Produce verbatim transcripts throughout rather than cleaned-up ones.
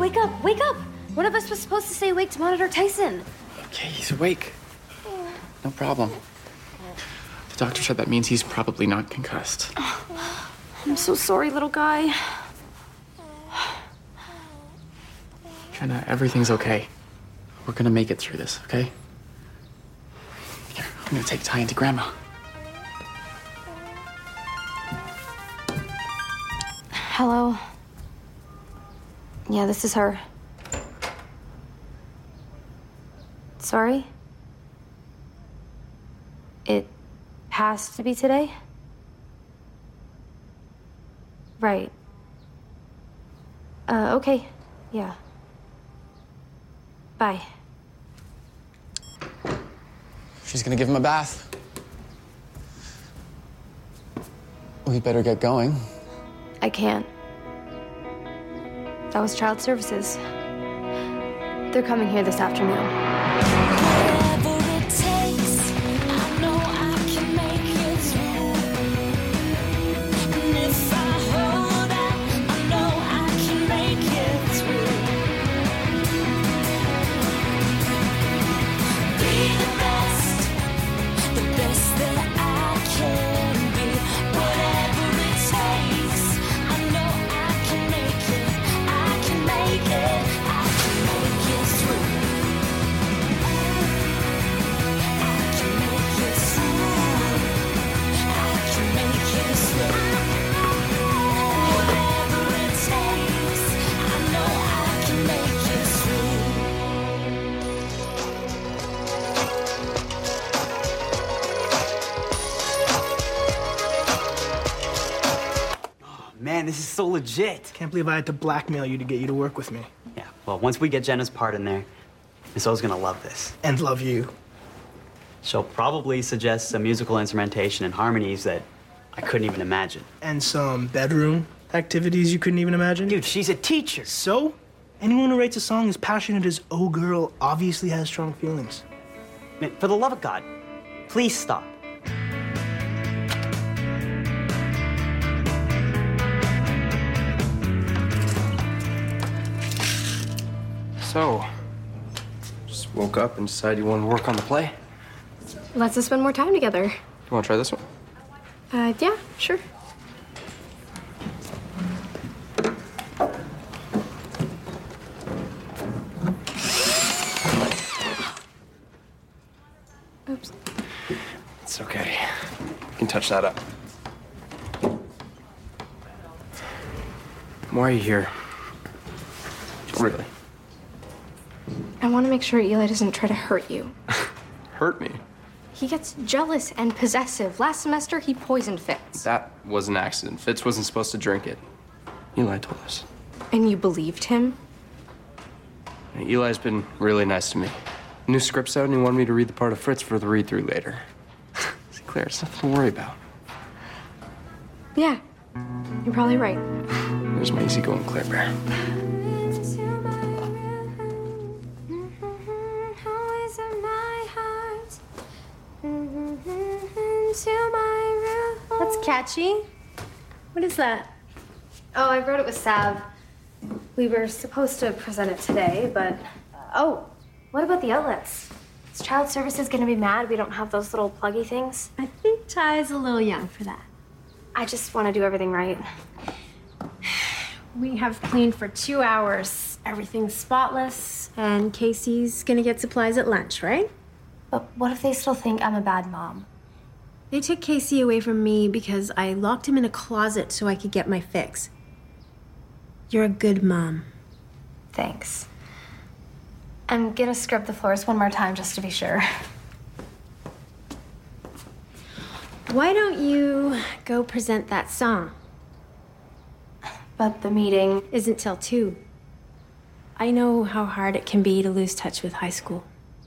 wake up, wake up! One of us was supposed to stay awake to monitor Tyson. Okay, he's awake. No problem. The doctor said that means he's probably not concussed. I'm so sorry, little guy. Jenna, everything's okay. We're gonna make it through this, okay? Here, I'm gonna take Ty into Grandma. Hello. Yeah, this is her. Sorry? It has to be today? Right. Uh, okay. Yeah. Bye. She's gonna give him a bath. We better get going. I can't. That was child services. They're coming here this afternoon. Man, this is so legit. Can't believe I had to blackmail you to get you to work with me. Yeah, well, once we get Jenna's part in there, Miss O's gonna love this. And love you. She'll probably suggest some musical instrumentation and harmonies that I couldn't even imagine. And some bedroom activities you couldn't even imagine. Dude, she's a teacher. So? Anyone who writes a song as passionate as Oh Girl obviously has strong feelings. Man, for the love of God, please stop. So, just woke up and decided you wanted to work on the play? Let's just spend more time together. You want to try this one? Uh, yeah, sure. Oops. It's okay. You can touch that up. Why are you here? Really? I want to make sure Eli doesn't try to hurt you. Hurt me? He gets jealous and possessive. Last semester, he poisoned Fitz. That was an accident. Fitz wasn't supposed to drink it. Eli told us. And you believed him? Eli's been really nice to me. New script's out and he wanted me to read the part of Fritz for the read-through later. See, Claire, it's nothing to worry about. Yeah, you're probably right. There's my easygoing Claire Bear. That's catchy. What is that? Oh, I wrote it with Sav. We were supposed to present it today, but... Oh, what about the outlets? Is child services gonna be mad we don't have those little pluggy things? I think Ty's a little young for that. I just want to do everything right. We have cleaned for two hours. Everything's spotless, and Casey's gonna get supplies at lunch, right? But what if they still think I'm a bad mom? They took Casey away from me because I locked him in a closet so I could get my fix. You're a good mom. Thanks. I'm gonna scrub the floors one more time just to be sure. Why don't you go present that song? But the meeting isn't till two. I know how hard it can be to lose touch with high school.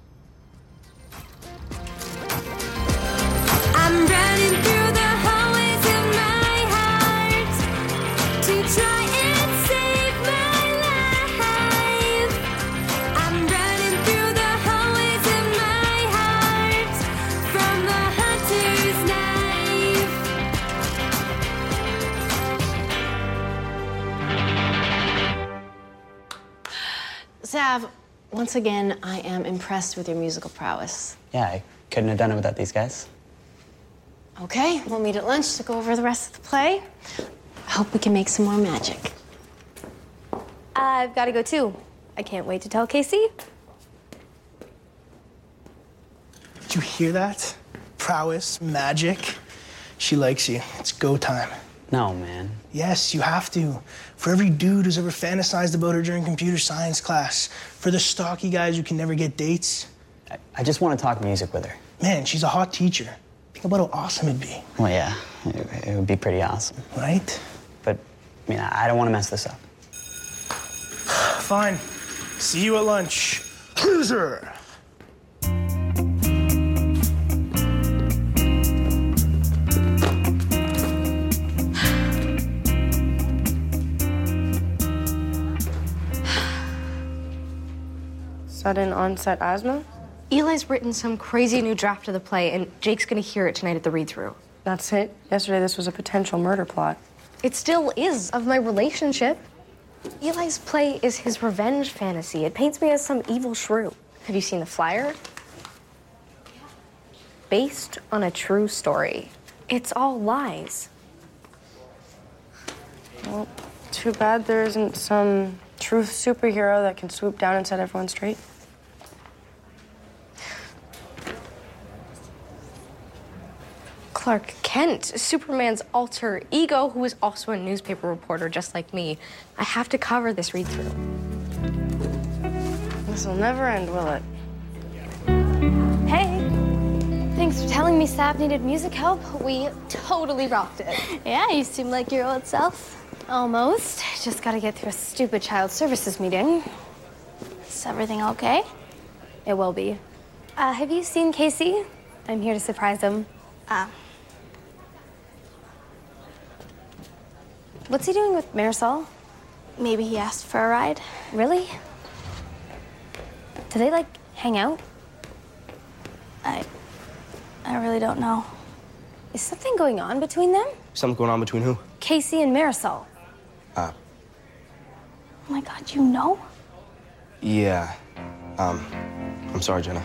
I'm running through the hallways of my heart to try and save my life. I'm running through the hallways of my heart from the hunter's knife. Sav, once again, I am impressed with your musical prowess. Yeah, I couldn't have done it without these guys. Okay, we'll meet at lunch to go over the rest of the play. I hope we can make some more magic. I've got to go too. I can't wait to tell Casey. Did you hear that? Prowess, magic. She likes you. It's go time. No, man. Yes, you have to. For every dude who's ever fantasized about her during computer science class. For the stocky guys who can never get dates. I, I just want to talk music with her. Man, she's a hot teacher. Think about how awesome it'd be. Well, yeah, it, it would be pretty awesome. Right? But, I mean, I, I don't want to mess this up. Fine. See you at lunch. Loser! Sudden onset asthma? Eli's written some crazy new draft of the play, and Jake's gonna hear it tonight at the read-through. That's it? Yesterday this was a potential murder plot. It still is, of my relationship. Eli's play is his revenge fantasy. It paints me as some evil shrew. Have you seen the flyer? Based on a true story. It's all lies. Well, too bad there isn't some truth superhero that can swoop down and set everyone straight. Clark Kent, Superman's alter ego, who is also a newspaper reporter just like me. I have to cover this read-through. This'll never end, will it? Hey, thanks for telling me Sav needed music help. We totally rocked it. Yeah, you seem like your old self. Almost. Just gotta get through a stupid child services meeting. Is everything okay? It will be. Uh, have you seen Casey? I'm here to surprise him. Ah. What's he doing with Marisol? Maybe he asked for a ride. Really? Do they, like, hang out? I... I really don't know. Is something going on between them? Something going on between who? Casey and Marisol. Uh, Oh my God, you know? yeah. Um, I'm sorry, Jenna.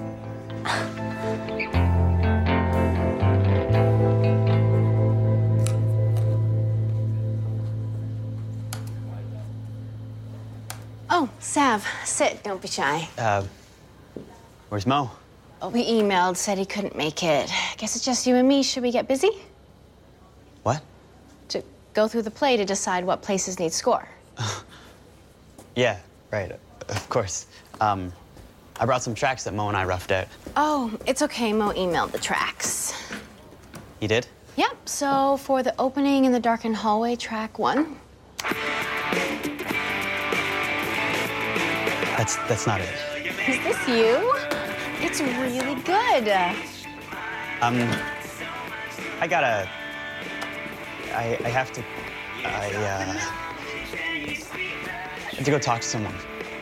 Oh, Sav, sit, don't be shy. Uh, where's Mo? Oh, we emailed, said he couldn't make it. Guess it's just you and me. Should we get busy? What? To go through the play to decide what places need score. Yeah, right, of course. Um, I brought some tracks that Mo and I roughed out. Oh, it's okay. Mo emailed the tracks. He did? Yep, so for the opening in the darkened hallway, track one. That's, that's not it. Is this you? It's really good. Um, I gotta... I, I have to... I, uh... I have to go talk to someone.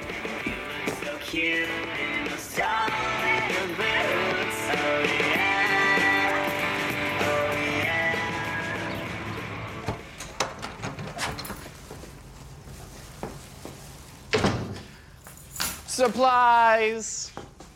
Supplies!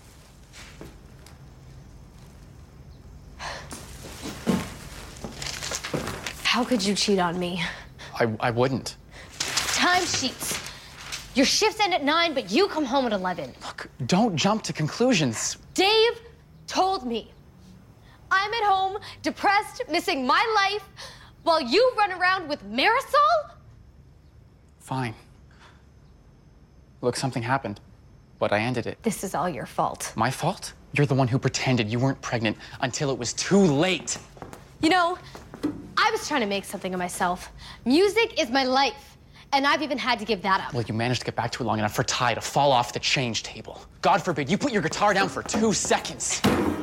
How could you cheat on me? I, I wouldn't. Timesheets. Your shifts end at nine, but you come home at eleven. Look, don't jump to conclusions. Dave told me. I'm at home, depressed, missing my life, while you run around with Marisol? Fine. Look, something happened, but I ended it. This is all your fault. My fault? You're the one who pretended you weren't pregnant until it was too late. You know, I was trying to make something of myself. Music is my life, and I've even had to give that up. Well, you managed to get back to it long enough for Ty to fall off the change table. God forbid you put your guitar down for two seconds.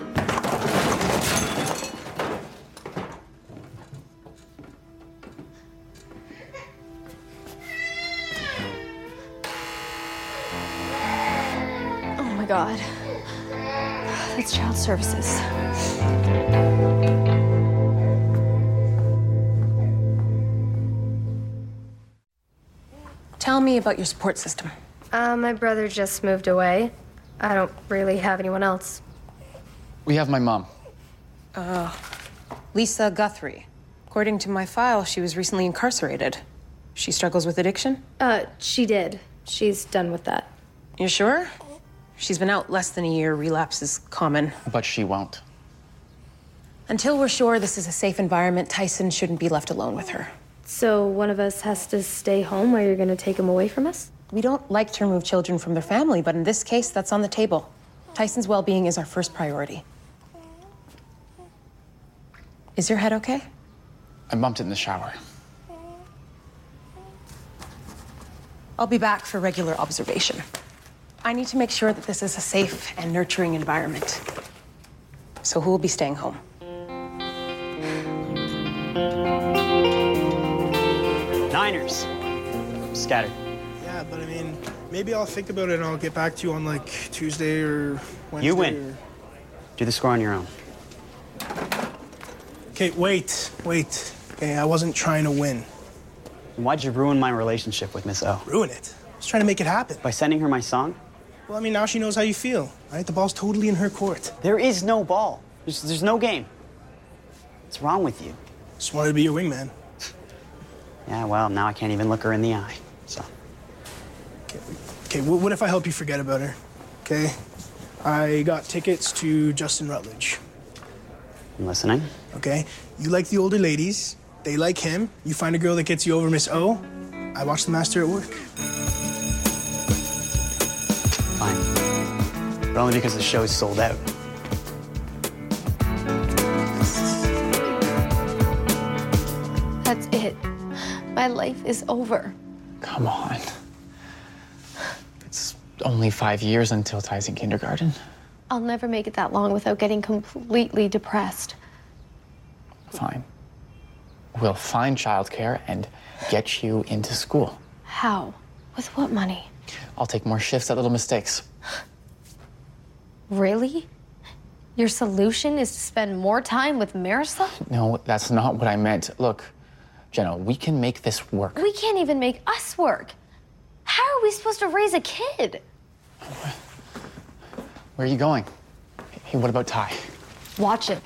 Oh my God. That's child services. Tell me about your support system. Uh, my brother just moved away. I don't really have anyone else. We have my mom. Lisa Guthrie. According to my file, she was recently incarcerated. She struggles with addiction? Uh, she did. She's done with that. You sure? She's been out less than a year. Relapse is common. But she won't. Until we're sure this is a safe environment, Tyson shouldn't be left alone with her. So one of us has to stay home while you're gonna take him away from us? We don't like to remove children from their family, but in this case, that's on the table. Tyson's well-being is our first priority. Is your head okay? I bumped it in the shower. I'll be back for regular observation. I need to make sure that this is a safe and nurturing environment. So who will be staying home? Niners. Scattered. Yeah, but I mean, maybe I'll think about it and I'll get back to you on like Tuesday or Wednesday. You win. Or... Do the score on your own. Okay, wait, wait. Okay, I wasn't trying to win. Why'd you ruin my relationship with Miss O? Ruin it. I was trying to make it happen. By sending her my song? Well, I mean, now she knows how you feel, right? The ball's totally in her court. There is no ball. There's, there's no game. What's wrong with you? Just wanted to be your wingman. Yeah, well, now I can't even look her in the eye, so. Okay, okay, wh- what if I help you forget about her? Okay? I got tickets to Justin Rutledge. I'm listening. Okay? You like the older ladies. They like him. You find a girl that gets you over Miss O. I watch The Master at work. Fine. But only because the show's sold out. That's it. My life is over. Come on. It's only five years until Ty's in kindergarten. I'll never make it that long without getting completely depressed. Fine. We'll find childcare and get you into school. How? With what money? I'll take more shifts at Little Mistakes. Really? Your solution is to spend more time with Marisol? No, that's not what I meant. Look, Jenna, we can make this work. We can't even make us work. How are we supposed to raise a kid? Where are you going? Hey, what about Ty? Watch it.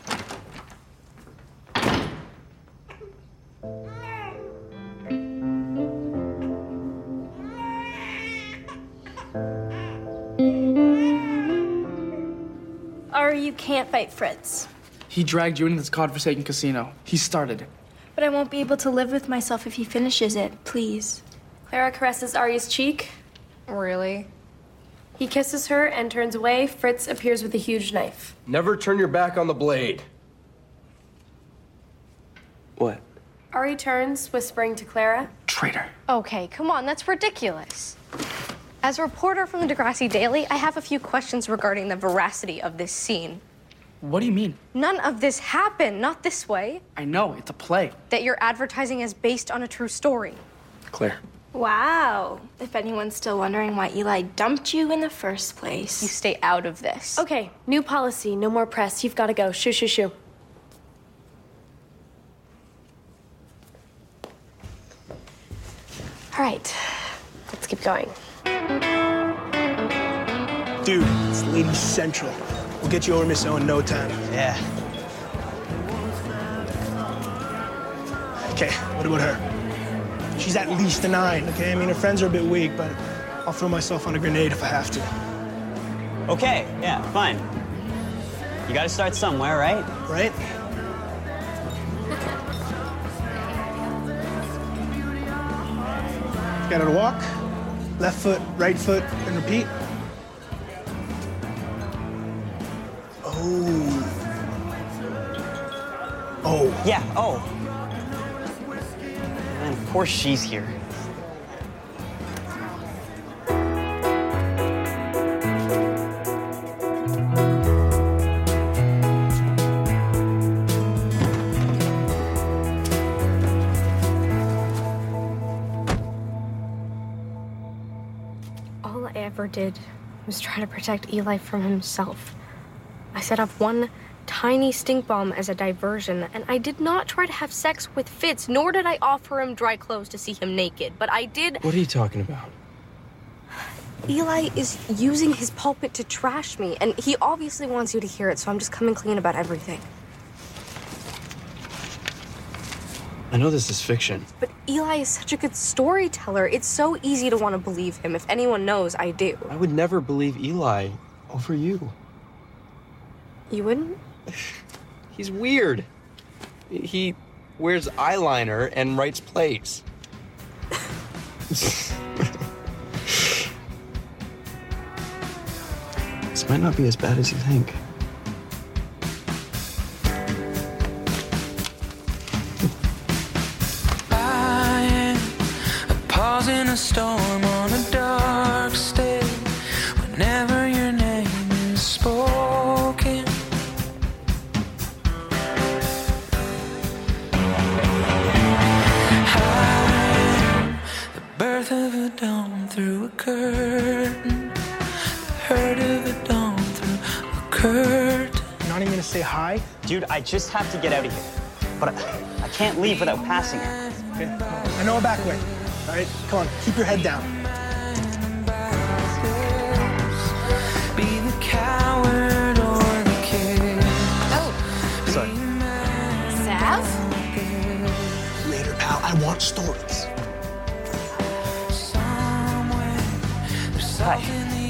Ari, you can't fight Fritz. He dragged you into this godforsaken casino. He started it. But I won't be able to live with myself if he finishes it. Please. Clara caresses Ari's cheek. Really? He kisses her and turns away. Fritz appears with a huge knife. Never turn your back on the blade. What? Ari turns, whispering to Clara. Traitor. Okay, come on, that's ridiculous. As a reporter from the Degrassi Daily, I have a few questions regarding the veracity of this scene. What do you mean? None of this happened, not this way. I know, it's a play. That you're advertising as based on a true story. Claire. Wow. If anyone's still wondering why Eli dumped you in the first place. You stay out of this. Okay, new policy, no more press. You've got to go. Shoo, shoo, shoo. All right, let's keep going. Dude, it's Ladies Central. We'll get you over Miss O in no time. Yeah. Okay, what about her? She's at least a nine, okay? I mean, her friends are a bit weak, but I'll throw myself on a grenade if I have to. Okay, yeah, fine. You gotta start somewhere, right? Right? Got her to walk. Left foot, right foot, and repeat. Oh. Oh. Yeah, oh. And of course she's here. All I ever did was try to protect Eli from himself. I set up one tiny stink bomb as a diversion, and I did not try to have sex with Fitz, nor did I offer him dry clothes to see him naked, but I did... What are you talking about? Eli is using his pulpit to trash me, and he obviously wants you to hear it, so I'm just coming clean about everything. I know this is fiction. But Eli is such a good storyteller. It's so easy to want to believe him. If anyone knows, I do. I would never believe Eli over you. You wouldn't? He's weird. He wears eyeliner and writes plays. This might not be as bad as you think. I am a pause in a storm on a dark stage. Whenever your name is spoken, birth of a dawn through a curtain, the hurt of a dawn through a curtain. You're not even gonna say hi? Dude, I just have to get out of here. But I, I can't leave without passing her. Okay, I know a back way. All right, come on, keep your head down. Be the coward or the kid. Oh, Sorry. Sav? Later, pal, I want stories. Hi.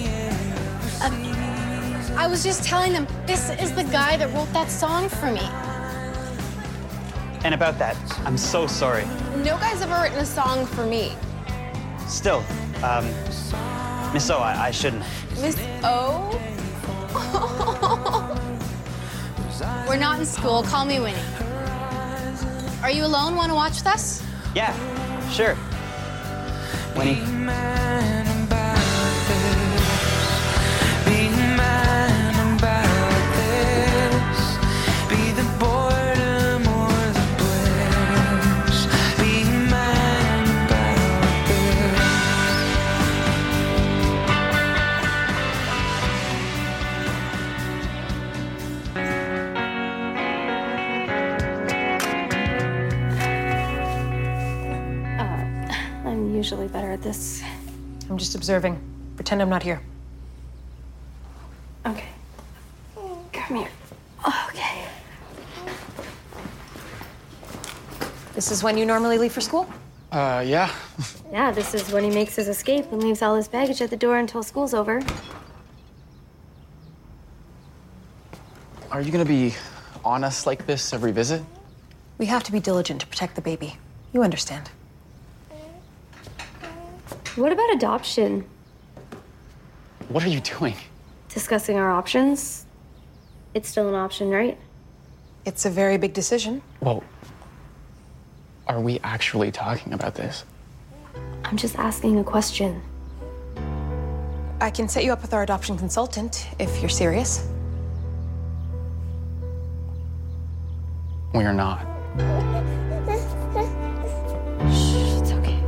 I was just telling them, this is the guy that wrote that song for me. And about that, I'm so sorry. No guy's ever written a song for me. Still, um, Miss O, I, I shouldn't. Miss O? We're not in school. Call me Winnie. Are you alone? Want to watch with us? Yeah, sure. Winnie. Usually better at this. I'm just observing. Pretend I'm not here. Okay. Come here. Okay. This is when you normally leave for school? Uh, yeah. Yeah, this is when he makes his escape and leaves all his baggage at the door until school's over. Are you gonna be on us like this every visit? We have to be diligent to protect the baby. You understand. What about adoption? What are you doing? Discussing our options. It's still an option, right? It's a very big decision. Well, are we actually talking about this? I'm just asking a question. I can set you up with our adoption consultant if you're serious. We're not. It's okay.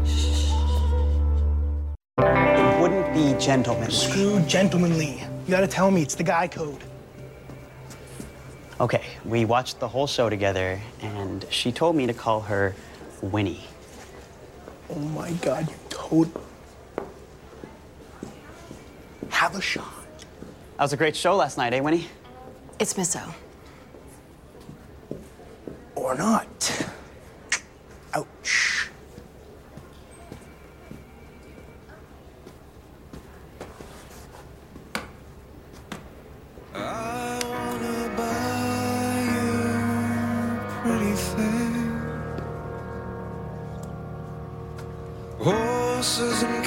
It wouldn't be gentlemanly. Screw gentlemanly. You gotta tell me, it's the guy code. Okay, we watched the whole show together, and she told me to call her Winnie. Oh my God, you toad. Have a shot. That was a great show last night, eh, Winnie? It's Miss O. Or not. Ouch. I wanna buy you pretty thing. Horses and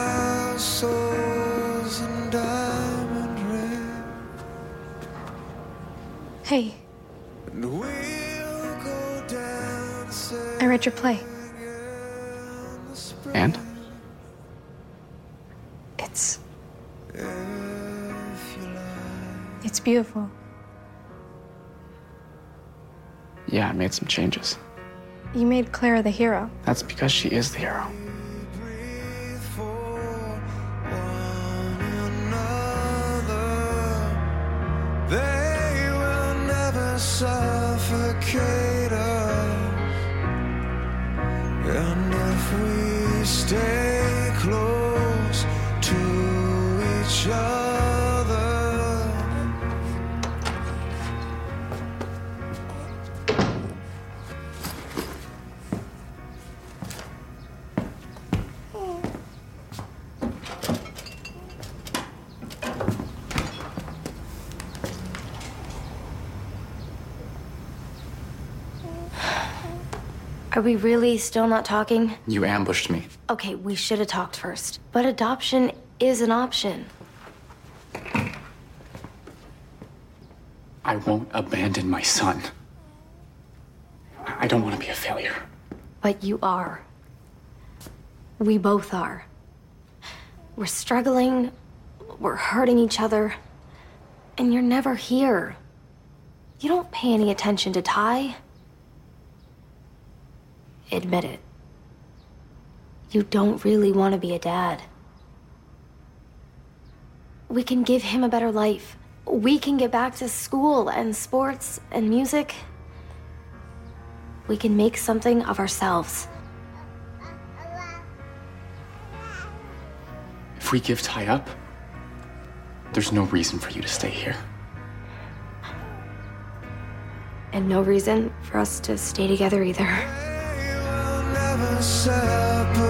castles and diamond rings. Hey, And we'll go dancing I read your play. in the spring. And? It's If you like. it's beautiful. Yeah, I made some changes. You made Clara the hero. That's because she is the hero. Breathe for one another. They will never suffocate us. And if we stay close to Are we really still not talking? You ambushed me. Okay, we should have talked first. But adoption is an option. I won't abandon my son. I don't want to be a failure. But you are. We both are. We're struggling, we're hurting each other, and you're never here. You don't pay any attention to Ty. Admit it. You don't really want to be a dad. We can give him a better life. We can get back to school and sports and music. We can make something of ourselves. If we give Ty up, there's no reason for you to stay here. And no reason for us to stay together either. Never separate.